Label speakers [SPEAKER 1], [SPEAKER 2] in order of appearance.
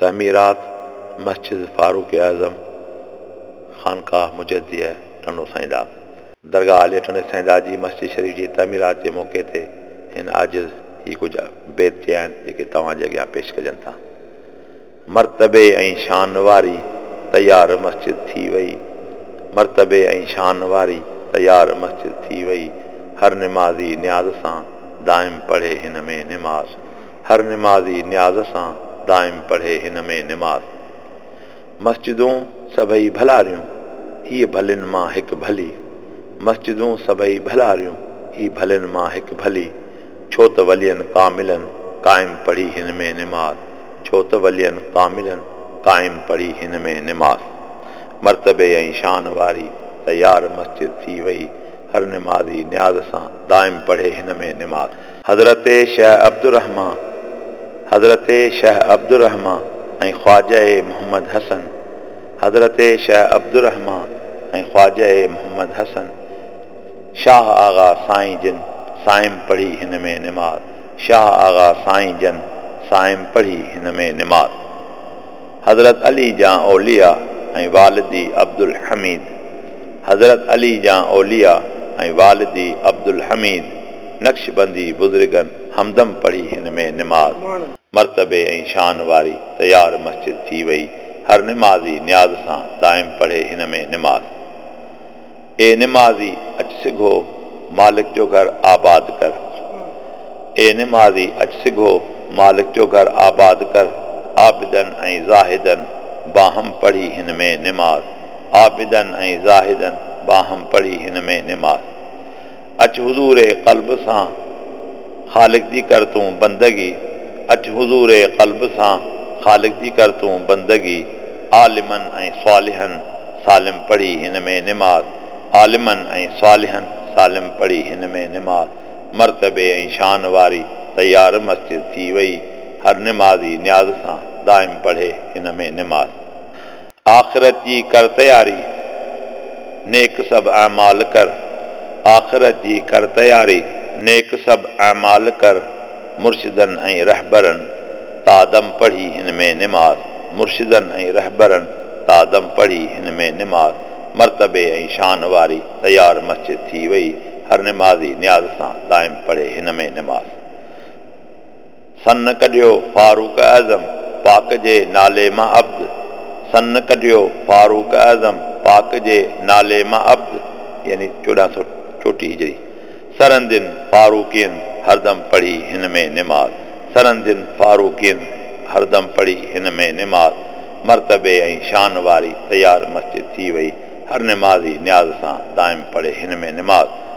[SPEAKER 1] तमीरात मस्जिद फारूक आज़म ख़ानकाह मुजद्दिया टनो साईंदा दरगाह आले टने साईंदा जी मस्जिद शरीफ़ जी तमीरात जे मौक़े ते हिन आजिज़ ही कुझु बेत चया आहिनि जेके तव्हांजे अॻियां पेश कजनि था। मर्तबे ऐं शान वारी तयार मस्जिद थी वई, मर्तबे ऐं शान वारी तयार मस्जिद थी वई, हर निमाज़ी न्याज़ सां दाइम पढ़े हिन में निमाज़, हर निमाज़ी न्याज़ सां दाइम पढ़े हिन में निमाज़। मस्जिदूं सभई भलारियूं हीअ भलिन मां हिकु भली, मस्जिदूं सभई भलारियूं ही भलिन मां हिकु भली, छो त वलियन कामिलन क़ाइम पढ़ी हिन में निमाज़, छो त वलियन कामिलन क़ाइम पढ़ी हिन में निमाज़। मर्तबे ऐं शान वारी तयार मस्जिद थी वई, हर निमाज़ी न्याज़ सां दाइम पढ़े हिन में निमाज़। हज़रत शेख अब्दुर्रहमान, हज़रत शेख अब्दुर्रहमान ऐं ख्वाजा मोहम्मद हसन, हज़रत शेख अब्दुर्रहमान ऐं ख्वाजा मोहम्मद हसन, शाह आगा साईं जिन साइम पढ़ी हिन में निमाज़, शाह आगा साईं जन साइम पढ़ी हिन में निमाज़। हज़रत अली जा औलिया ऐं वालिदी अब्दुल हमीद, हज़रत अली जा औलिया ऐं वालिदी अब्दुल हमीद, नक्शबंदी बुज़ुर्गन हमदम पढ़ी हिन में निमाज़। मर्तबे ऐं शान वारी तयार मस्जिद थी वई, हर निमाज़ी न्याज़ सां दाइम पढ़े हिन में निमाज़। ए निमाज़ी अच सिघो मालिक जो घर आबाद कर, ए निमाज़ी अच सिघो मालिक जो घर आबाद कर, आबिदन ऐं ज़ाहिदन बाहम पढ़ी हिन में निमाज़, आबिदन ऐं ज़ाहिदन बाहम पढ़ी हिन में निमाज़। अच हुज़ूर क़ल्ब सां ख़ालिक जी कर तूं बंदगी, अच हुज़ूर क़ल्ब सां ख़ालिक जी कर तूं बंदगी, आलिमन ऐं सालिहन सालिम पढ़ी हिन में निमाज़, आलिमन ऐं सालिहन सालिम पढ़ी हिन में निमाज़। मर्तबे ऐं शान वारी तयार मस्जिद थी वई, हर निमाज़ी न्याज़ सां दाइम पढ़े हिन में निमाज़। आख़िरत जी कर तयारी नेक सभु अमाल कर, आख़िरत जी कर तयारी नेक सभु अमाल कर, मुर्शिदन ऐं रहबरन तादम पढ़ी हिन में निमाज़, मुर्शिदन ऐं रहबरन तादम पढ़ी हिन में निमाज़। मर्तबे ऐं शान वारी तयार मस्जिद थी वई, हर निमाज़ी न्याज़ सां दाइम पढ़े हिन में निमाज़। सन कढियो फारूक आज़म पाक जे नाले मां अब्द, सन कढियो फारूक आज़म पाक जे नाले मां अब्द, यानी 1434 हिजरी। सरंदिन फारूकियन हरदम पढ़ी हिन में निमाज़, सरंदिन फारूकियन हरदम पढ़ी हिन में निमाज़। मर्तबे ऐं शान वारी तयार मस्जिद थी वई, हर निमाज़ी न्याज़ सां दाइम पढ़े हिन में निमाज़।